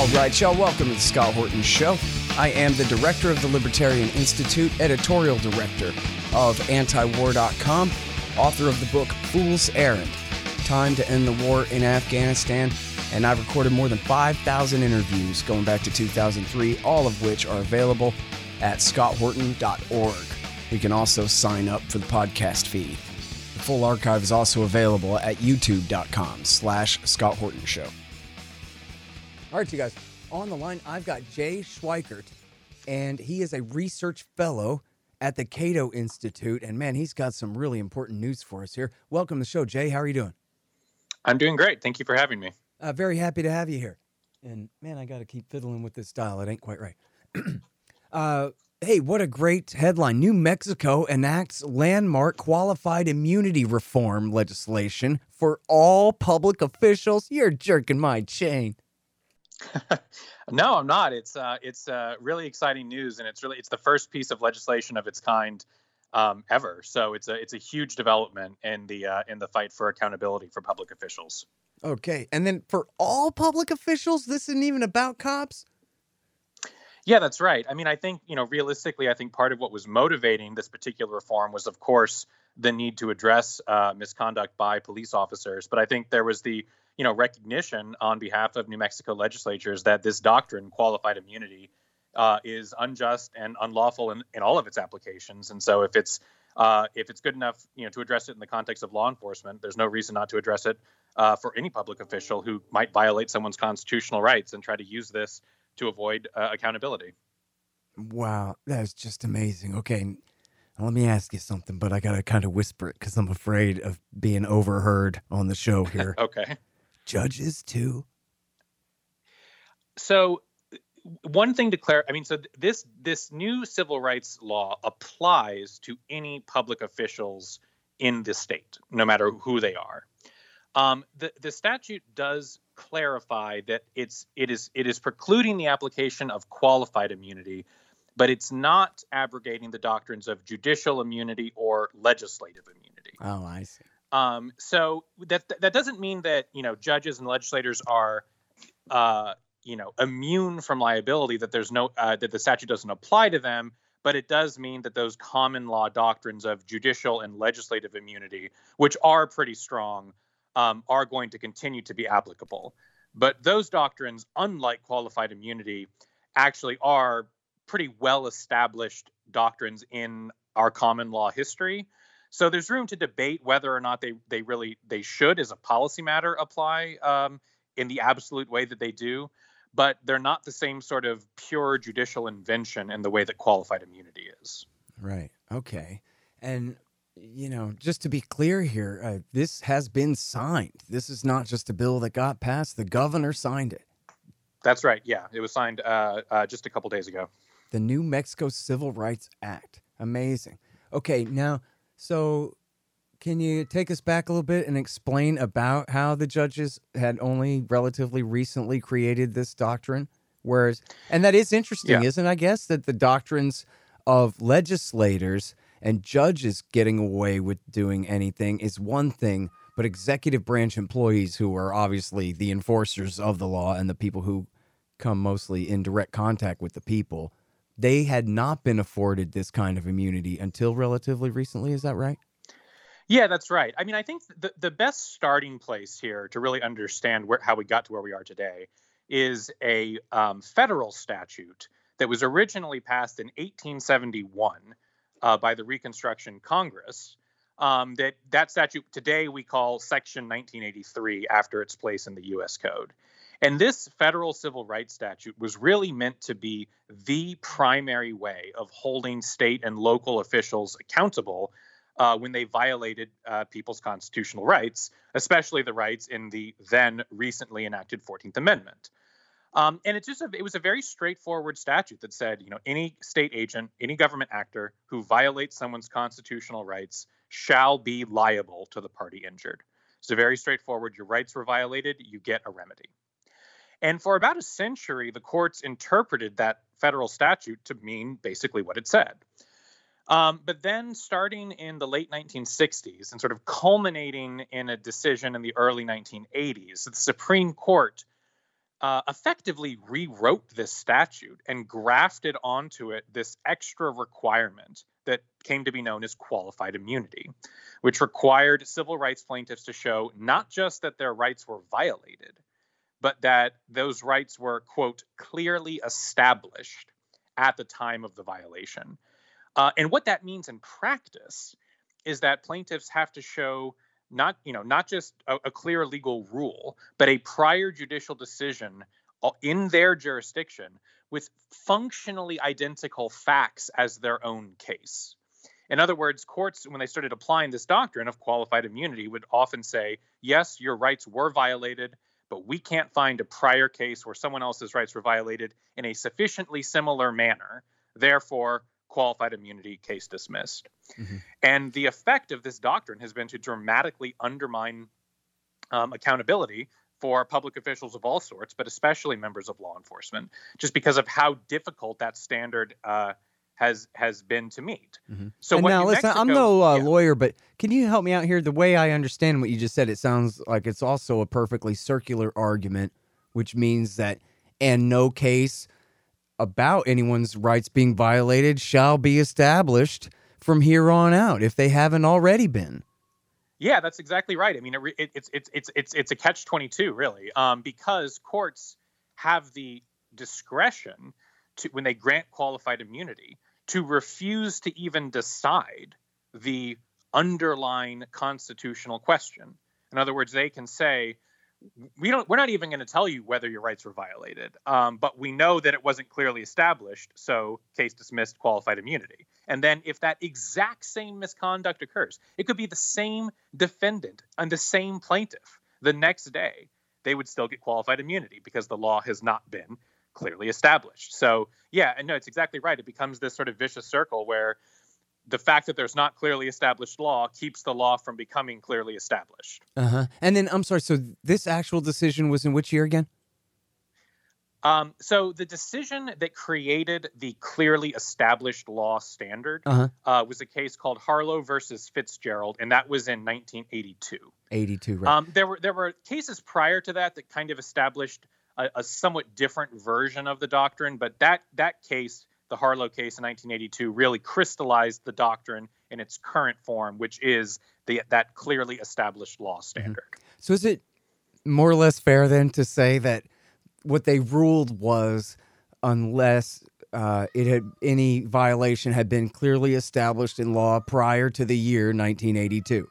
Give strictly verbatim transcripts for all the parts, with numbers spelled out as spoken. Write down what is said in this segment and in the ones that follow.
right, y'all. Welcome to the Scott Horton Show. I am the director of the Libertarian Institute, editorial director of anti-war dot com, author of the book Fool's Errand, Time to End the War in Afghanistan, and I've recorded more than five thousand interviews going back to two thousand three, all of which are available at scott horton dot org. You can also sign up for the podcast feed. The full archive is also available at youtube.com slash Scott Horton Show. All right, you guys, on the line, I've got Jay Schweikert, and he is a research fellow at the Cato Institute, and man, he's got some really important news for us here. Welcome to the show, Jay. How are you doing? I'm doing great. Thank you for having me. Uh, very happy to have you here. And man, I got to keep fiddling with this dial. It ain't quite right. uh, hey, what a great headline. New Mexico enacts landmark qualified immunity reform legislation for all public officials. You're jerking my chain. No, I'm not. It's uh, it's uh, really exciting news, and it's really it's the first piece of legislation of its kind um, ever. So it's a it's a huge development in the uh, in the fight for accountability for public officials. Okay, and then for all public officials, this isn't even about cops? Yeah, that's right. I mean, I think, you know, realistically, I think part of what was motivating this particular reform was, of course, the need to address uh, misconduct by police officers. But I think there was the you know, recognition on behalf of New Mexico legislatures that this doctrine, qualified immunity, uh, is unjust and unlawful in, in all of its applications. And so if it's uh, if it's good enough, you know, to address it in the context of law enforcement, there's no reason not to address it uh, for any public official who might violate someone's constitutional rights and try to use this to avoid uh, accountability. Wow, that's just amazing. Okay, now let me ask you something, but I got to kind of whisper it because I'm afraid of being overheard on the show here. Okay. Judges too? So one thing to clarify, I mean, so this this new civil rights law applies to any public officials in the state, no matter who they are. Um, the the statute does clarify that it's it is it is precluding the application of qualified immunity, but it's not abrogating the doctrines of judicial immunity or legislative immunity. Oh, I see. Um, so that that doesn't mean that, you know, judges and legislators are, uh, you know, immune from liability, that there's no uh, that the statute doesn't apply to them. But it does mean that those common law doctrines of judicial and legislative immunity, which are pretty strong, um, are going to continue to be applicable. But those doctrines, unlike qualified immunity, actually are pretty well established doctrines in our common law history. So there's room to debate whether or not they they really they should, as a policy matter, apply um, in the absolute way that they do. But they're not the same sort of pure judicial invention in the way that qualified immunity is. Right. Okay. And, you know, just to be clear here, uh, this has been signed. This is not just a bill that got passed. The governor signed it. That's right. Yeah, it was signed uh, uh, just a couple days ago. The New Mexico Civil Rights Act. Amazing. Okay. Now, so can you take us back a little bit and explain about how the judges had only relatively recently created this doctrine? Whereas, and that is interesting, yeah. Isn't it? I guess that the doctrines of legislators and judges getting away with doing anything is one thing, but executive branch employees, who are obviously the enforcers of the law and the people who come mostly in direct contact with the people, they had not been afforded this kind of immunity until relatively recently. Is that right? Yeah, that's right. I mean, I think the, the best starting place here to really understand where, how we got to where we are today is a um, federal statute that was originally passed in eighteen seventy-one uh, by the Reconstruction Congress. Um, that, that statute today we call Section nineteen eighty-three after its place in the U S Code. And this federal civil rights statute was really meant to be the primary way of holding state and local officials accountable uh, when they violated uh, people's constitutional rights, especially the rights in the then recently enacted fourteenth Amendment. Um, and it's just a, it was a very straightforward statute that said, you know, any state agent, any government actor who violates someone's constitutional rights shall be liable to the party injured. So very straightforward. Your rights were violated, you get a remedy. And for about a century, the courts interpreted that federal statute to mean basically what it said. Um, but then starting in the late nineteen sixties and sort of culminating in a decision in the early nineteen eighties, the Supreme Court uh, effectively rewrote this statute and grafted onto it this extra requirement that came to be known as qualified immunity, which required civil rights plaintiffs to show not just that their rights were violated, but that those rights were, quote, clearly established at the time of the violation. Uh, and what that means in practice is that plaintiffs have to show not, you know, not just a, a clear legal rule, but a prior judicial decision in their jurisdiction with functionally identical facts as their own case. In other words, courts, when they started applying this doctrine of qualified immunity, would often say, yes, your rights were violated, but we can't find a prior case where someone else's rights were violated in a sufficiently similar manner. Therefore, qualified immunity, case dismissed. Mm-hmm. And the effect of this doctrine has been to dramatically undermine um, accountability for public officials of all sorts, but especially members of law enforcement, just because of how difficult that standard uh, has has been to meet. Mm-hmm. So and what now, New listen, Mexico, I'm no uh, yeah. lawyer, but can you help me out here? The way I understand what you just said, it sounds like it's also a perfectly circular argument, which means that and no case about anyone's rights being violated shall be established from here on out if they haven't already been. Yeah, that's exactly right. I mean, it, it, it's it's it's it's it's a catch twenty-two, really, um, because courts have the discretion to, when they grant qualified immunity, to refuse to even decide the underlying constitutional question. In other words, they can say, we don't, we're not even going to tell you whether your rights were violated, um, but we know that it wasn't clearly established, so case dismissed, qualified immunity. And then if that exact same misconduct occurs, it could be the same defendant and the same plaintiff the next day, they would still get qualified immunity because the law has not been clearly established. So yeah, and no, it's exactly right. It becomes this sort of vicious circle where the fact that there's not clearly established law keeps the law from becoming clearly established. Uh-huh. And then, I'm sorry, so this actual decision was in which year again? Um, so the decision that created the clearly established law standard uh-huh. uh, was a case called Harlow versus Fitzgerald, and that was in nineteen eighty-two. eighty-two, right. Um, there were there were cases prior to that that kind of established a, a somewhat different version of the doctrine, but that that case, the Harlow case in nineteen eighty-two, really crystallized the doctrine in its current form, which is the that clearly established law standard. Mm-hmm. So is it more or less fair then to say that what they ruled was unless uh, it had any violation had been clearly established in law prior to the year nineteen eighty-two?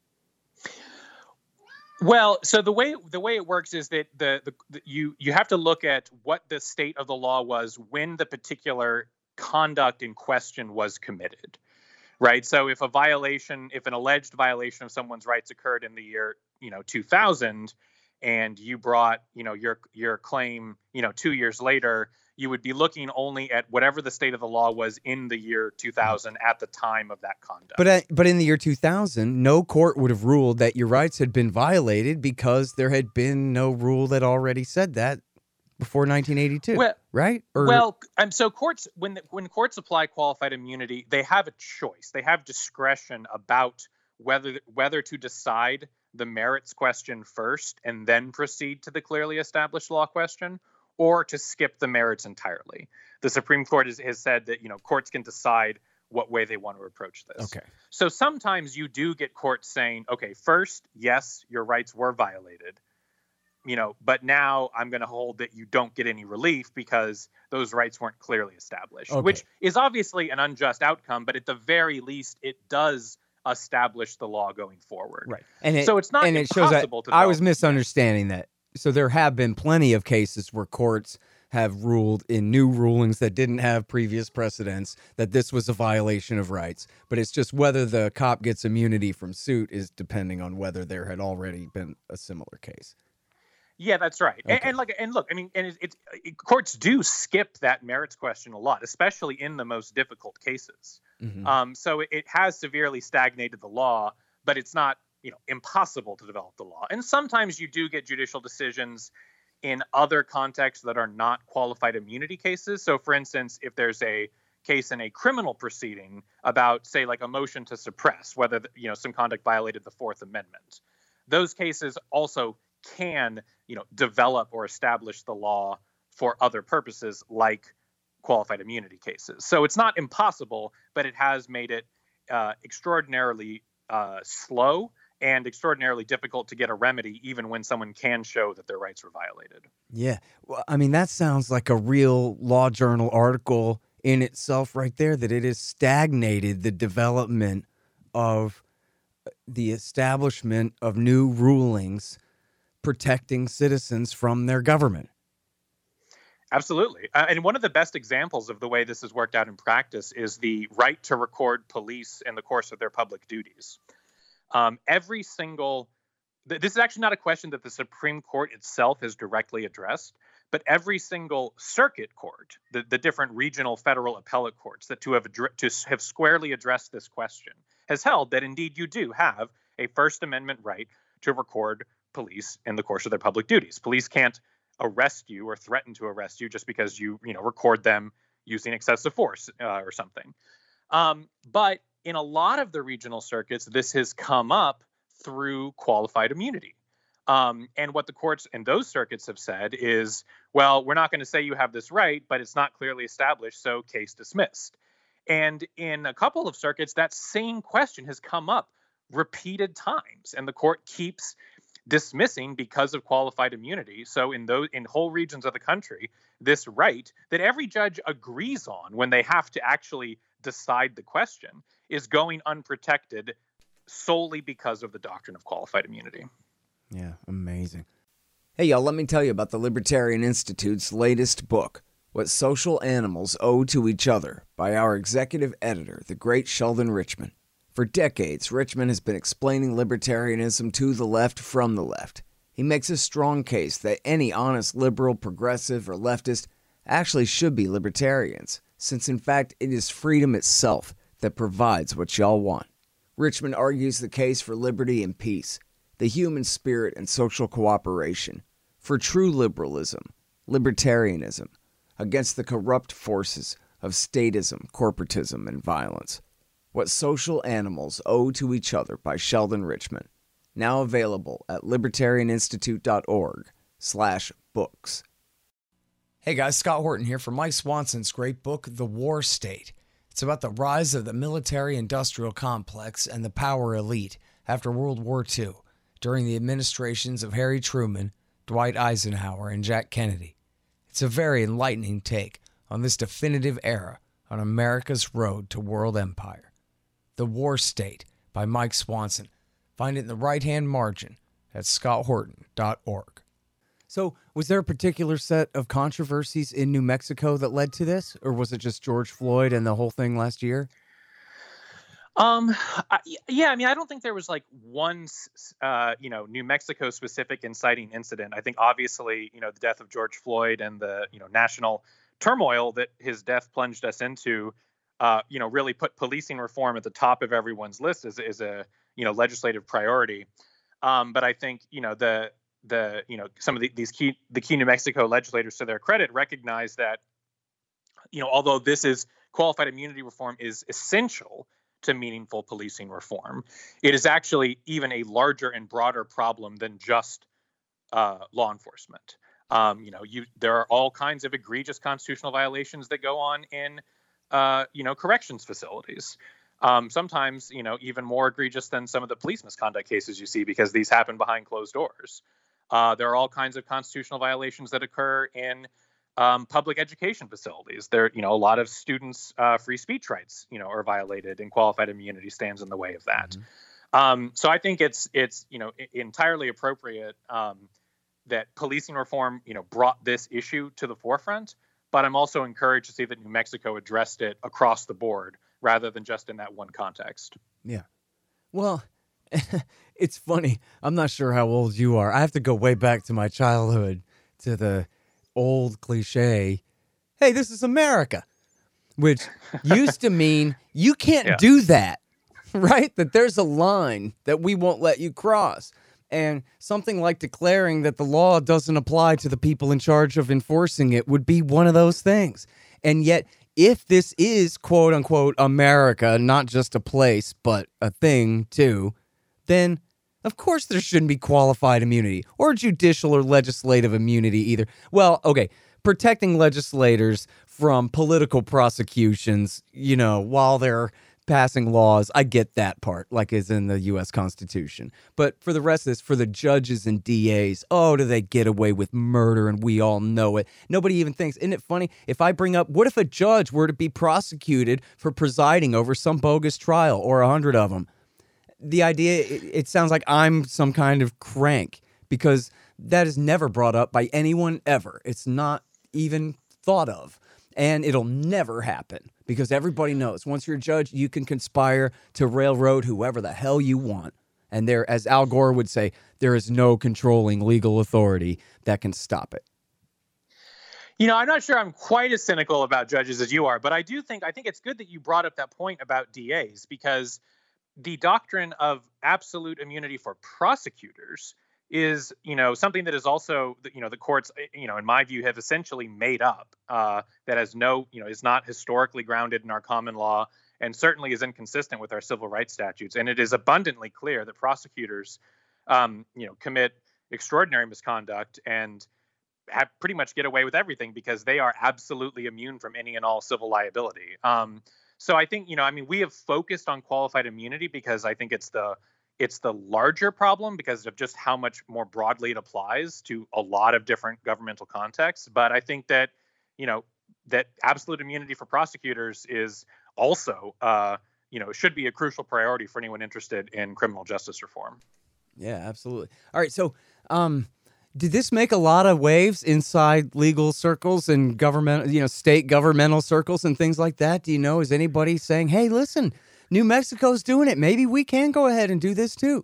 Well, so the way the way it works is that the, the, the you you have to look at what the state of the law was when the particular conduct in question was committed, right? So if a violation, if an alleged violation of someone's rights occurred in the year, you know, two thousand, and you brought, you know, your your claim, you know, two years later, you would be looking only at whatever the state of the law was in the year two thousand at the time of that conduct. But uh, but in the year two thousand, no court would have ruled that your rights had been violated because there had been no rule that already said that before nineteen eighty-two, well, right? Or, well, um, so courts, when when courts apply qualified immunity, they have a choice. They have discretion about whether whether to decide the merits question first and then proceed to the clearly established law question, or to skip the merits entirely. The Supreme Court has, has said that, you know, courts can decide what way they want to approach this. Okay. So sometimes you do get courts saying, okay, first, yes, your rights were violated, you know, but now I'm going to hold that you don't get any relief because those rights weren't clearly established, okay. which is obviously an unjust outcome, but at the very least, it does establish the law going forward. Right. And it, so it's not and it shows that impossible to I was develop- misunderstanding that. So there have been plenty of cases where courts have ruled in new rulings that didn't have previous precedents that this was a violation of rights. But it's just whether the cop gets immunity from suit is depending on whether there had already been a similar case. Yeah, that's right. Okay. And, and like, and look, I mean, and it's, it's it, courts do skip that merits question a lot, especially in the most difficult cases. Mm-hmm. Um, so it, it has severely stagnated the law, but it's not, you know, impossible to develop the law. And sometimes you do get judicial decisions in other contexts that are not qualified immunity cases. So, for instance, if there's a case in a criminal proceeding about, say, like a motion to suppress whether, you know, some conduct violated the Fourth Amendment, those cases also can you know, develop or establish the law for other purposes like qualified immunity cases. So it's not impossible, but it has made it uh, extraordinarily uh, slow and extraordinarily difficult to get a remedy, even when someone can show that their rights were violated. Yeah. Well, I mean, that sounds like a real law journal article in itself right there, that it has stagnated the development of the establishment of new rulings protecting citizens from their government. Absolutely. Uh, and one of the best examples of the way this has worked out in practice is the right to record police in the course of their public duties. Um, every single, th- this is actually not a question that the Supreme Court itself has directly addressed, but every single circuit court, the, the different regional federal appellate courts that to have, adre- to have squarely addressed this question, has held that indeed you do have a First Amendment right to record police in the course of their public duties. Police can't arrest you or threaten to arrest you just because you, you know, record them using excessive force uh, or something. Um, but in a lot of the regional circuits, this has come up through qualified immunity. Um, and what the courts in those circuits have said is, well, we're not going to say you have this right, but it's not clearly established, so case dismissed. And in a couple of circuits, that same question has come up repeated times, and the court keeps dismissing because of qualified immunity. So in those in whole regions of the country, this right that every judge agrees on when they have to actually decide the question is going unprotected solely because of the doctrine of qualified immunity. Yeah, amazing. Hey, y'all, let me tell you about the Libertarian Institute's latest book, What Social Animals Owe to Each Other, by our executive editor, the great Sheldon Richman. For decades, Richman has been explaining libertarianism to the left from the left. He makes a strong case that any honest liberal, progressive, or leftist actually should be libertarians, since in fact it is freedom itself that provides what y'all want. Richman argues the case for liberty and peace, the human spirit and social cooperation, for true liberalism, libertarianism, against the corrupt forces of statism, corporatism, and violence. What Social Animals Owe to Each Other by Sheldon Richman. Now available at libertarianinstitute.org slash books. Hey guys, Scott Horton here for Mike Swanson's great book, The War State. It's about the rise of the military-industrial complex and the power elite after World War Two, during the administrations of Harry Truman, Dwight Eisenhower, and Jack Kennedy. It's a very enlightening take on this definitive era on America's road to world empire. The War State by Mike Swanson. Find it in the right-hand margin at scott horton dot org. So, was there a particular set of controversies in New Mexico that led to this? Or was it just George Floyd and the whole thing last year? Um, I, yeah, I mean, I don't think there was like one, uh, you know, New Mexico specific inciting incident. I think obviously, you know, the death of George Floyd and the, you know, national turmoil that his death plunged us into, uh, you know, really put policing reform at the top of everyone's list as, as a, you know, legislative priority. Um, but I think, you know, the, the, you know, some of the, these key, the key New Mexico legislators, to their credit, recognize that, you know, although this is qualified immunity reform is essential to meaningful policing reform, it is actually even a larger and broader problem than just uh, law enforcement. Um, you know, you there are all kinds of egregious constitutional violations that go on in, uh, you know, corrections facilities. Um, sometimes, you know, even more egregious than some of the police misconduct cases you see, because these happen behind closed doors. Uh, there are all kinds of constitutional violations that occur in um, public education facilities. There, you know, a lot of students' uh, free speech rights, you know, are violated, and qualified immunity stands in the way of that. Mm-hmm. Um, so I think it's it's you know entirely appropriate um, that policing reform, you know, brought this issue to the forefront. But I'm also encouraged to see that New Mexico addressed it across the board rather than just in that one context. Yeah. Well, it's funny. I'm not sure how old you are. I have to go way back to my childhood, to the old cliche, hey, this is America, which used to mean you can't yeah. do that, right? That there's a line that we won't let you cross. And something like declaring that the law doesn't apply to the people in charge of enforcing it would be one of those things. And yet, if this is quote unquote America, not just a place, but a thing too, then Of course there shouldn't be qualified immunity or judicial or legislative immunity either. Well, okay, protecting legislators from political prosecutions, you know, while they're passing laws, I get that part, like is in the U S Constitution. But for the rest of this, for the judges and D As, oh, do they get away with murder and we all know it? Nobody even thinks. Isn't it funny? If I bring up, what if a judge were to be prosecuted for presiding over some bogus trial or a hundred of them? The idea, it, it sounds like I'm some kind of crank because that is never brought up by anyone ever. It's not even thought of. And it'll never happen because everybody knows once you're a judge, you can conspire to railroad whoever the hell you want. And there, as Al Gore would say, there is no controlling legal authority that can stop it. You know, I'm not sure I'm quite as cynical about judges as you are, but I do think I think it's good that you brought up that point about D As because the doctrine of absolute immunity for prosecutors is, you know, something that is also, you know, the courts, you know, in my view, have essentially made up, uh, that has no, you know, is not historically grounded in our common law and certainly is inconsistent with our civil rights statutes. And it is abundantly clear that prosecutors, um, you know, commit extraordinary misconduct and have pretty much get away with everything because they are absolutely immune from any and all civil liability. Um, so I think, you know, I mean, we have focused on qualified immunity because I think it's the It's the larger problem because of just how much more broadly it applies to a lot of different governmental contexts. But I think that, you know, that absolute immunity for prosecutors is also, uh, you know, should be a crucial priority for anyone interested in criminal justice reform. Yeah, absolutely. All right. So, um, did this make a lot of waves inside legal circles and government, you know, state governmental circles and things like that? Do you know, is anybody saying, hey, listen, New Mexico's doing it. Maybe we can go ahead and do this too.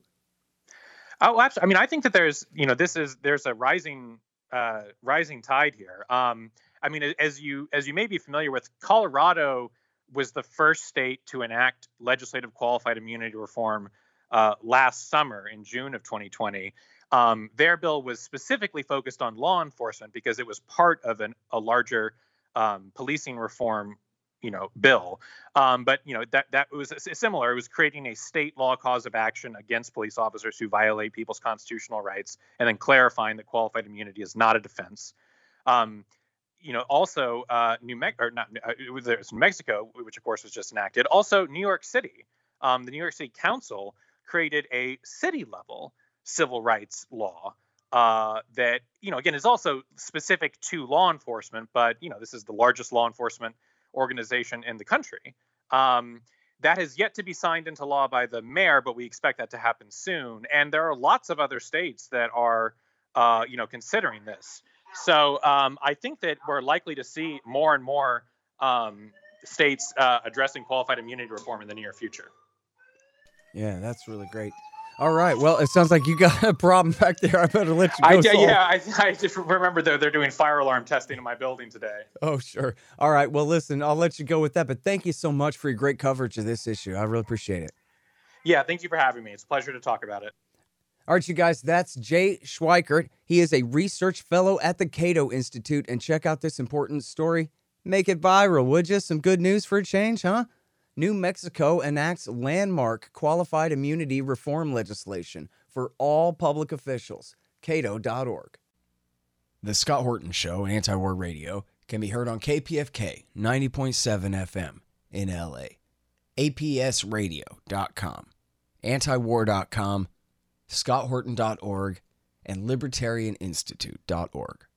Oh, absolutely. I mean, I think that there's, you know, this is there's a rising, uh, rising tide here. Um, I mean, as you as you may be familiar with, Colorado was the first state to enact legislative qualified immunity reform uh, last summer in June of twenty twenty. Um, their bill was specifically focused on law enforcement because it was part of an, a larger um, policing reform, you know, bill. Um, but, you know, that that was similar. It was creating a state law cause of action against police officers who violate people's constitutional rights and then clarifying that qualified immunity is not a defense. Um, you know, also uh, New Mexico, or not, uh, it was, it was New Mexico, which of course was just enacted. Also, New York City. Um, the New York City Council created a city level civil rights law uh, that, you know, again, is also specific to law enforcement. But, you know, this is the largest law enforcement organization in the country. Um, that has yet to be signed into law by the mayor, but we expect that to happen soon. And there are lots of other states that are, uh, you know, considering this. So um, I think that we're likely to see more and more um, states uh, addressing qualified immunity reform in the near future. Yeah, that's really great. All right. Well, it sounds like you got a problem back there. I better let you go. I, solve. Yeah, I, I just remember they're, they're doing fire alarm testing in my building today. Oh, sure. All right. Well, listen, I'll let you go with that. But thank you so much for your great coverage of this issue. I really appreciate it. Yeah, thank you for having me. It's a pleasure to talk about it. All right, you guys, that's Jay Schweikert. He is a research fellow at the Cato Institute. And check out this important story. Make it viral, would you? Some good news for a change, huh? New Mexico enacts landmark qualified immunity reform legislation for all public officials. Cato dot org. The Scott Horton Show, Anti-War Radio, can be heard on K P F K ninety point seven F M in L A, A P S radio dot com, antiwar dot com, scott horton dot org, and libertarian institute dot org.